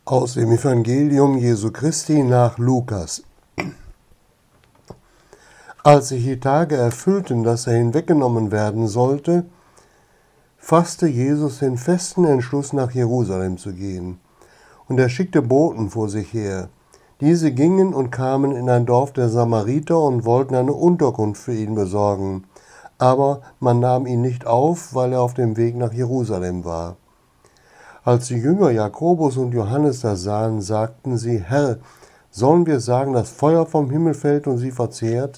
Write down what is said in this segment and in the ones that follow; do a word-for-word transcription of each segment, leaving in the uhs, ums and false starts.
Aus dem Evangelium Jesu Christi nach Lukas. Als sich die Tage erfüllten, dass er hinweggenommen werden sollte, fasste Jesus den festen Entschluss, nach Jerusalem zu gehen. Und er schickte Boten vor sich her. Diese gingen und kamen in ein Dorf der Samariter und wollten eine Unterkunft für ihn besorgen. Aber man nahm ihn nicht auf, weil er auf dem Weg nach Jerusalem war. Als die Jünger Jakobus und Johannes das sahen, sagten sie: Herr, sollen wir sagen, dass Feuer vom Himmel fällt und sie verzehrt?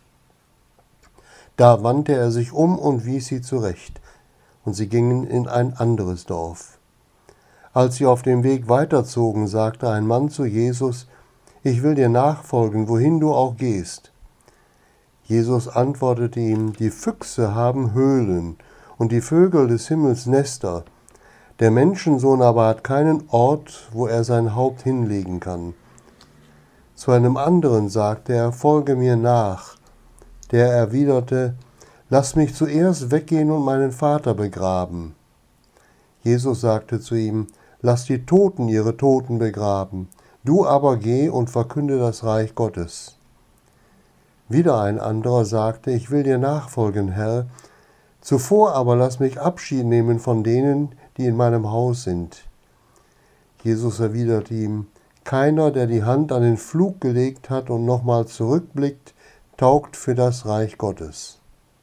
Da wandte er sich um und wies sie zurecht, und sie gingen in ein anderes Dorf. Als sie auf dem Weg weiterzogen, sagte ein Mann zu Jesus: Ich will dir nachfolgen, wohin du auch gehst. Jesus antwortete ihm: Die Füchse haben Höhlen und die Vögel des Himmels Nester. Der Menschensohn aber hat keinen Ort, wo er sein Haupt hinlegen kann. Zu einem anderen sagte er: Folge mir nach. Der erwiderte: Lass mich zuerst weggehen und meinen Vater begraben. Jesus sagte zu ihm: Lass die Toten ihre Toten begraben. Du aber geh und verkünde das Reich Gottes. Wieder ein anderer sagte: Ich will dir nachfolgen, Herr. Zuvor aber lass mich Abschied nehmen von denen, die in meinem Haus sind. Jesus erwiderte ihm: Keiner, der die Hand an den Pflug gelegt hat und nochmal zurückblickt, taugt für das Reich Gottes.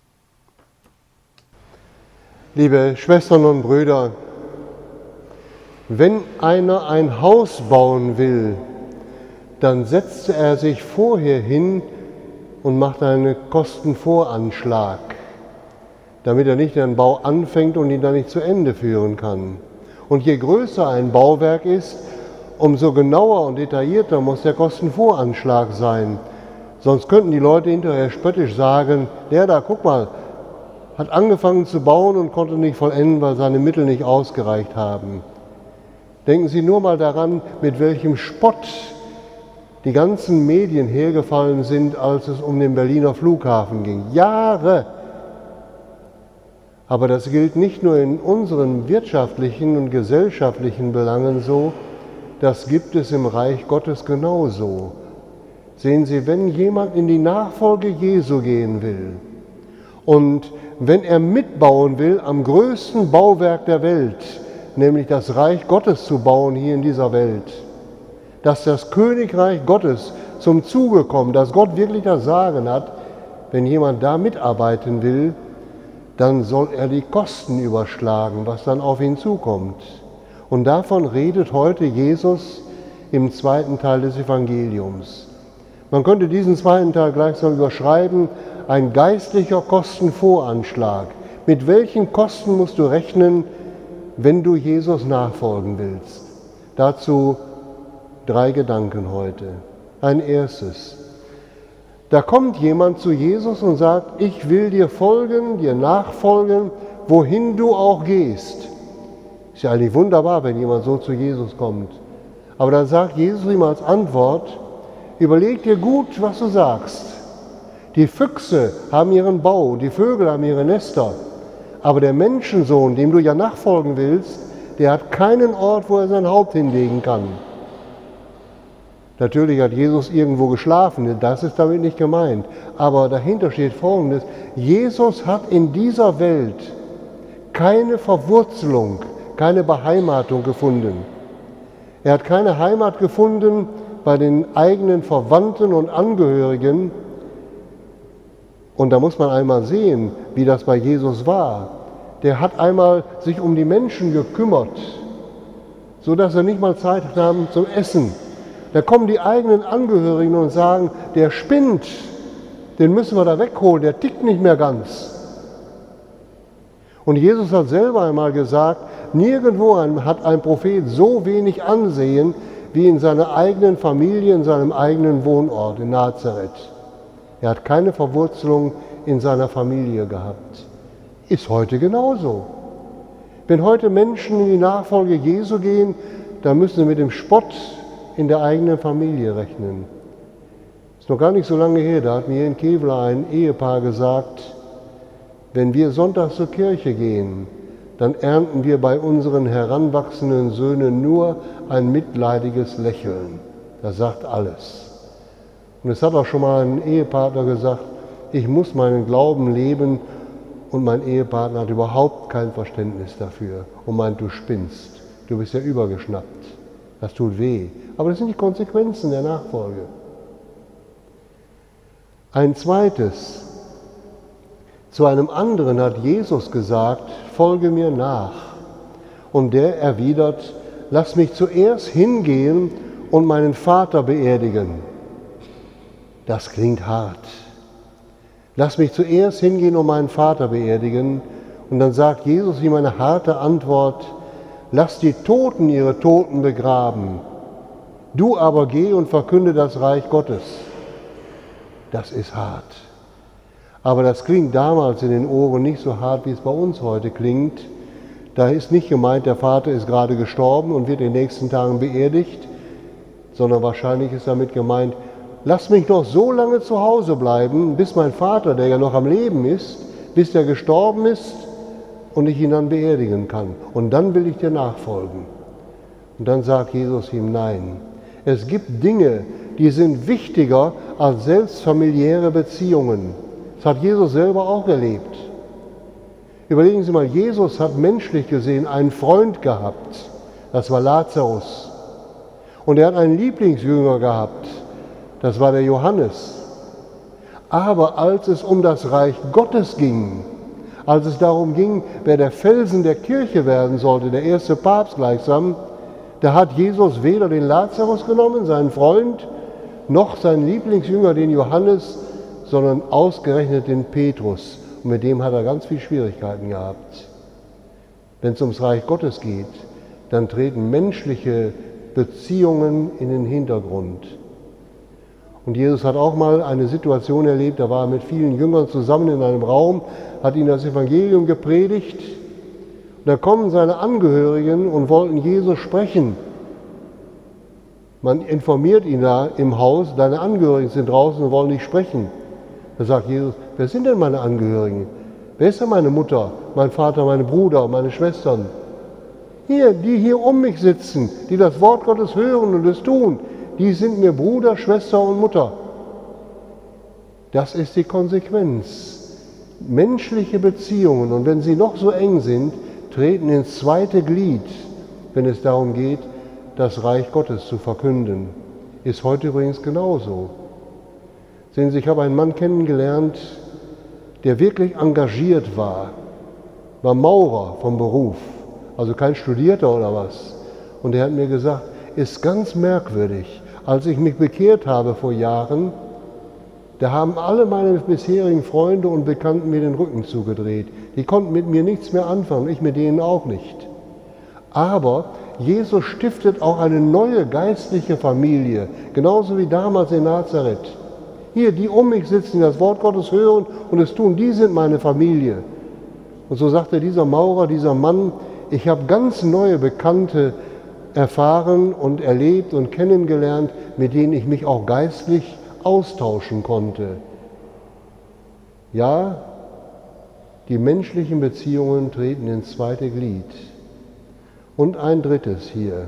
Liebe Schwestern und Brüder, wenn einer ein Haus bauen will, dann setzt er sich vorher hin und macht einen Kostenvoranschlag, damit er nicht den Bau anfängt und ihn dann nicht zu Ende führen kann. Und je größer ein Bauwerk ist, umso genauer und detaillierter muss der Kostenvoranschlag sein. Sonst könnten die Leute hinterher spöttisch sagen: Der da, guck mal, hat angefangen zu bauen und konnte nicht vollenden, weil seine Mittel nicht ausgereicht haben. Denken Sie nur mal daran, mit welchem Spott die ganzen Medien hergefallen sind, als es um den Berliner Flughafen ging. Jahre! Aber das gilt nicht nur in unseren wirtschaftlichen und gesellschaftlichen Belangen so, das gibt es im Reich Gottes genauso. Sehen Sie, wenn jemand in die Nachfolge Jesu gehen will und wenn er mitbauen will am größten Bauwerk der Welt, nämlich das Reich Gottes zu bauen hier in dieser Welt, dass das Königreich Gottes zum Zuge kommt, dass Gott wirklich das Sagen hat, wenn jemand da mitarbeiten will, dann soll er die Kosten überschlagen, was dann auf ihn zukommt. Und davon redet heute Jesus im zweiten Teil des Evangeliums. Man könnte diesen zweiten Teil gleichsam überschreiben: ein geistlicher Kostenvoranschlag. Mit welchen Kosten musst du rechnen, wenn du Jesus nachfolgen willst? Dazu drei Gedanken heute. Ein erstes: Da kommt jemand zu Jesus und sagt: Ich will dir folgen, dir nachfolgen, wohin du auch gehst. Ist ja eigentlich wunderbar, wenn jemand so zu Jesus kommt. Aber dann sagt Jesus ihm als Antwort: Überleg dir gut, was du sagst. Die Füchse haben ihren Bau, die Vögel haben ihre Nester. Aber der Menschensohn, dem du ja nachfolgen willst, der hat keinen Ort, wo er sein Haupt hinlegen kann. Natürlich hat Jesus irgendwo geschlafen, das ist damit nicht gemeint. Aber dahinter steht Folgendes: Jesus hat in dieser Welt keine Verwurzelung, keine Beheimatung gefunden. Er hat keine Heimat gefunden bei den eigenen Verwandten und Angehörigen. Und da muss man einmal sehen, wie das bei Jesus war. Der hat einmal sich um die Menschen gekümmert, sodass er nicht mal Zeit haben zum Essen. Da kommen die eigenen Angehörigen und sagen: Der spinnt, den müssen wir da wegholen, der tickt nicht mehr ganz. Und Jesus hat selber einmal gesagt, nirgendwo hat ein Prophet so wenig Ansehen wie in seiner eigenen Familie, in seinem eigenen Wohnort in Nazareth. Er hat keine Verwurzelung in seiner Familie gehabt. Ist heute genauso. Wenn heute Menschen in die Nachfolge Jesu gehen, dann müssen sie mit dem Spott in der eigenen Familie rechnen. Ist noch gar nicht so lange her, da hat mir in Kevlar ein Ehepaar gesagt: Wenn wir sonntags zur Kirche gehen, dann ernten wir bei unseren heranwachsenden Söhnen nur ein mitleidiges Lächeln. Das sagt alles. Und es hat auch schon mal ein Ehepartner gesagt, ich muss meinen Glauben leben, und mein Ehepartner hat überhaupt kein Verständnis dafür und meint, du spinnst, du bist ja übergeschnappt. Das tut weh. Aber das sind die Konsequenzen der Nachfolge. Ein zweites, zu einem anderen hat Jesus gesagt, folge mir nach. Und der erwidert, lass mich zuerst hingehen und meinen Vater beerdigen. Das klingt hart. Lass mich zuerst hingehen und meinen Vater beerdigen. Und dann sagt Jesus ihm eine harte Antwort, lass die Toten ihre Toten begraben. Du aber geh und verkünde das Reich Gottes. Das ist hart. Aber das klingt damals in den Ohren nicht so hart, wie es bei uns heute klingt. Da ist nicht gemeint, der Vater ist gerade gestorben und wird in den nächsten Tagen beerdigt, sondern wahrscheinlich ist damit gemeint, lass mich noch so lange zu Hause bleiben, bis mein Vater, der ja noch am Leben ist, bis der gestorben ist und ich ihn dann beerdigen kann. Und dann will ich dir nachfolgen. Und dann sagt Jesus ihm, nein, es gibt Dinge, die sind wichtiger als selbst familiäre Beziehungen. Das hat Jesus selber auch erlebt. Überlegen Sie mal, Jesus hat menschlich gesehen einen Freund gehabt, das war Lazarus. Und er hat einen Lieblingsjünger gehabt, das war der Johannes. Aber als es um das Reich Gottes ging, als es darum ging, wer der Felsen der Kirche werden sollte, der erste Papst gleichsam, da hat Jesus weder den Lazarus genommen, seinen Freund, noch seinen Lieblingsjünger, den Johannes, sondern ausgerechnet den Petrus. Und mit dem hat er ganz viele Schwierigkeiten gehabt. Wenn es ums Reich Gottes geht, dann treten menschliche Beziehungen in den Hintergrund. Und Jesus hat auch mal eine Situation erlebt, da war er mit vielen Jüngern zusammen in einem Raum, hat ihnen das Evangelium gepredigt. Und da kommen seine Angehörigen und wollten Jesus sprechen. Man informiert ihn da im Haus, deine Angehörigen sind draußen und wollen nicht sprechen. Da sagt Jesus, wer sind denn meine Angehörigen? Wer ist denn meine Mutter, mein Vater, meine Bruder, meine Schwestern? Hier, die hier um mich sitzen, die das Wort Gottes hören und es tun, die sind mir Bruder, Schwester und Mutter. Das ist die Konsequenz. Menschliche Beziehungen, und wenn sie noch so eng sind, treten ins zweite Glied, wenn es darum geht, das Reich Gottes zu verkünden. Ist heute übrigens genauso. Sehen Sie, ich habe einen Mann kennengelernt, der wirklich engagiert war, war Maurer vom Beruf, also kein Studierter oder was. Und er hat mir gesagt, ist ganz merkwürdig, als ich mich bekehrt habe vor Jahren, da haben alle meine bisherigen Freunde und Bekannten mir den Rücken zugedreht. Die konnten mit mir nichts mehr anfangen, ich mit denen auch nicht. Aber Jesus stiftet auch eine neue geistliche Familie, genauso wie damals in Nazareth. Hier, die um mich sitzen, die das Wort Gottes hören und es tun, die sind meine Familie. Und so sagte dieser Maurer, dieser Mann, ich habe ganz neue Bekannte erfahren und erlebt und kennengelernt, mit denen ich mich auch geistlich austauschen konnte. Ja, die menschlichen Beziehungen treten ins zweite Glied. Und ein drittes hier.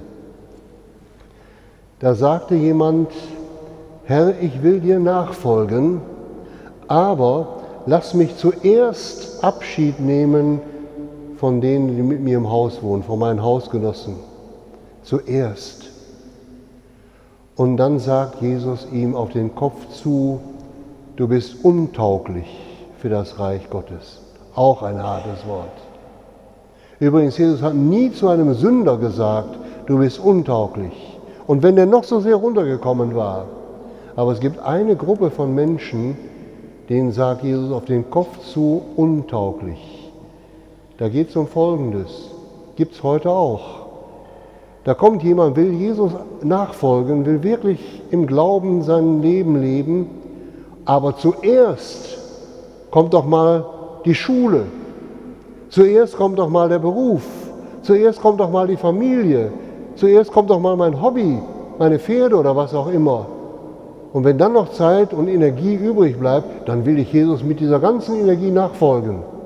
Da sagte jemand, Herr, ich will dir nachfolgen, aber lass mich zuerst Abschied nehmen von denen, die mit mir im Haus wohnen, von meinen Hausgenossen. Zuerst. Und dann sagt Jesus ihm auf den Kopf zu, du bist untauglich für das Reich Gottes. Auch ein hartes Wort. Übrigens, Jesus hat nie zu einem Sünder gesagt, du bist untauglich. Und wenn der noch so sehr runtergekommen war. Aber es gibt eine Gruppe von Menschen, denen sagt Jesus auf den Kopf zu, untauglich. Da geht es um Folgendes. Gibt es heute auch. Da kommt jemand, will Jesus nachfolgen, will wirklich im Glauben sein Leben leben, aber zuerst kommt doch mal die Schule, zuerst kommt doch mal der Beruf, zuerst kommt doch mal die Familie, zuerst kommt doch mal mein Hobby, meine Pferde oder was auch immer. Und wenn dann noch Zeit und Energie übrig bleibt, dann will ich Jesus mit dieser ganzen Energie nachfolgen.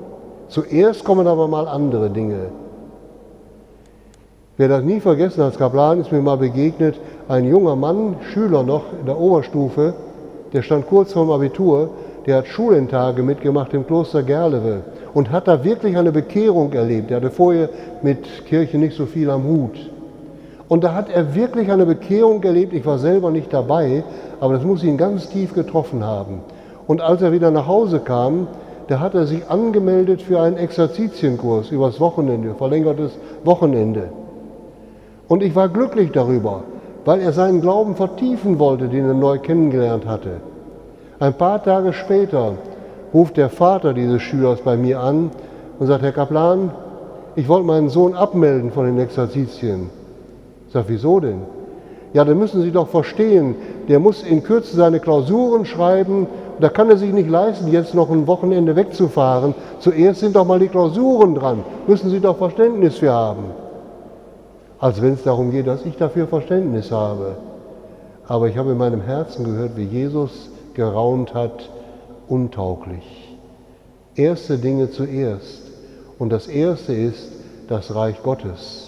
Zuerst kommen aber mal andere Dinge. Ich werde das nie vergessen, als Kaplan ist mir mal begegnet, ein junger Mann, Schüler noch in der Oberstufe, der stand kurz vorm Abitur, der hat Schulentage mitgemacht im Kloster Gerlewe und hat da wirklich eine Bekehrung erlebt. Er hatte vorher mit Kirche nicht so viel am Hut. Und da hat er wirklich eine Bekehrung erlebt. Ich war selber nicht dabei, aber das muss ihn ganz tief getroffen haben. Und als er wieder nach Hause kam, da hat er sich angemeldet für einen Exerzitienkurs übers Wochenende, verlängertes Wochenende. Und ich war glücklich darüber, weil er seinen Glauben vertiefen wollte, den er neu kennengelernt hatte. Ein paar Tage später ruft der Vater dieses Schülers bei mir an und sagt, Herr Kaplan, ich wollte meinen Sohn abmelden von den Exerzitien. Ich sage, wieso denn? Ja, dann müssen Sie doch verstehen, der muss in Kürze seine Klausuren schreiben, da kann er sich nicht leisten, jetzt noch ein Wochenende wegzufahren. Zuerst sind doch mal die Klausuren dran, müssen Sie doch Verständnis für haben. Als wenn es darum geht, dass ich dafür Verständnis habe. Aber ich habe in meinem Herzen gehört, wie Jesus geraunt hat, untauglich. Erste Dinge zuerst. Und das Erste ist das Reich Gottes.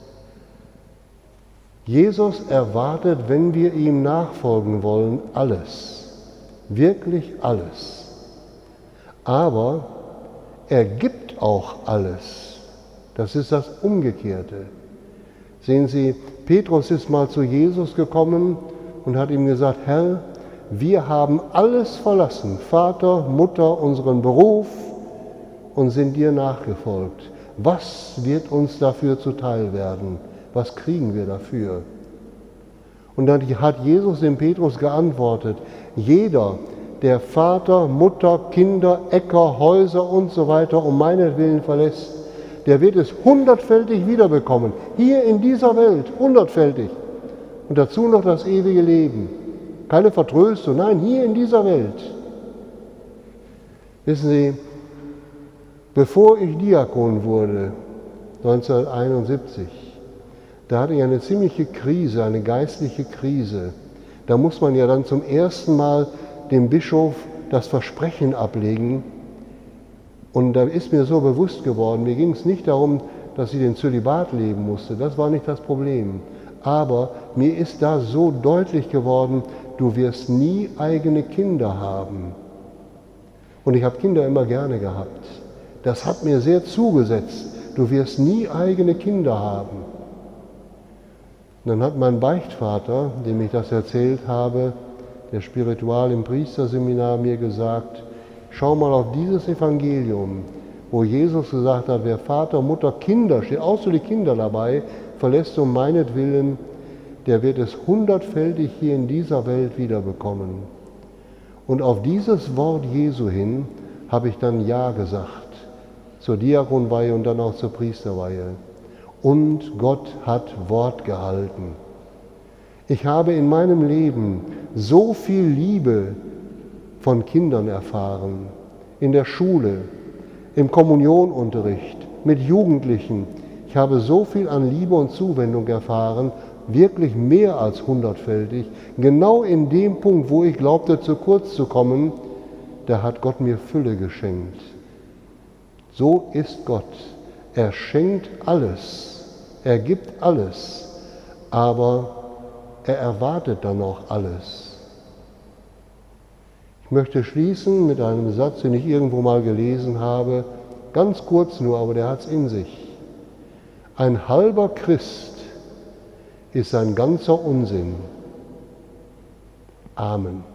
Jesus erwartet, wenn wir ihm nachfolgen wollen, alles. Wirklich alles. Aber er gibt auch alles. Das ist das Umgekehrte. Sehen Sie, Petrus ist mal zu Jesus gekommen und hat ihm gesagt, Herr, wir haben alles verlassen, Vater, Mutter, unseren Beruf und sind dir nachgefolgt. Was wird uns dafür zuteil werden? Was kriegen wir dafür? Und dann hat Jesus dem Petrus geantwortet, jeder, der Vater, Mutter, Kinder, Äcker, Häuser und so weiter um meinetwillen verlässt, der wird es hundertfältig wiederbekommen. Hier in dieser Welt, hundertfältig. Und dazu noch das ewige Leben. Keine Vertröstung, nein, hier in dieser Welt. Wissen Sie, bevor ich Diakon wurde, neunzehnhunderteinundsiebzig, da hatte ich eine ziemliche Krise, eine geistliche Krise. Da muss man ja dann zum ersten Mal dem Bischof das Versprechen ablegen. Und da ist mir so bewusst geworden, mir ging es nicht darum, dass ich den Zölibat leben musste, das war nicht das Problem. Aber mir ist da so deutlich geworden, du wirst nie eigene Kinder haben. Und ich habe Kinder immer gerne gehabt. Das hat mir sehr zugesetzt, du wirst nie eigene Kinder haben. Und dann hat mein Beichtvater, dem ich das erzählt habe, der Spiritual im Priesterseminar, mir gesagt, schau mal auf dieses Evangelium, wo Jesus gesagt hat, wer Vater, Mutter, Kinder, steht auch so die Kinder dabei, verlässt um meinetwillen, der wird es hundertfältig hier in dieser Welt wiederbekommen. Und auf dieses Wort Jesu hin habe ich dann Ja gesagt, zur Diakonweihe und dann auch zur Priesterweihe. Und Gott hat Wort gehalten. Ich habe in meinem Leben so viel Liebe von Kindern erfahren, in der Schule, im Kommunionunterricht, mit Jugendlichen. Ich habe so viel an Liebe und Zuwendung erfahren, wirklich mehr als hundertfältig. Genau in dem Punkt, wo ich glaubte, zu kurz zu kommen, da hat Gott mir Fülle geschenkt. So ist Gott. Er schenkt alles, er gibt alles, aber er erwartet dann auch alles. Ich möchte schließen mit einem Satz, den ich irgendwo mal gelesen habe, ganz kurz nur, aber der hat es in sich. Ein halber Christ ist ein ganzer Unsinn. Amen.